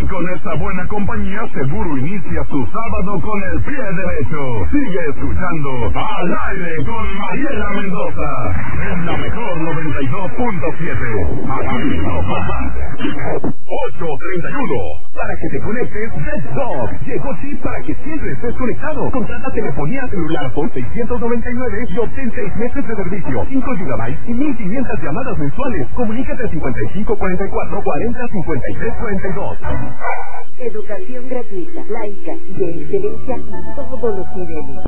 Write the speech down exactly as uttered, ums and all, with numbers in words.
con esta buena compañía seguro inicia su sábado con el pie derecho. Sigue escuchando Al Aire con Mariela Mendoza en la mejor noventa y dos punto siete. Aquí no más. ocho treinta y uno. Para que te conectes, Redstop. Llegó chip para que siempre estés conectado. Contrata telefonía celular por seiscientos noventa y nueve y obtén seis meses de servicio, cinco gigabytes y mil quinientas llamadas mensuales. Comunícate al cincuenta y cinco cuarenta y cuatro cuarenta cincuenta y tres cuarenta y dos. Educación gratuita, laica y de excelencia en todos los niveles.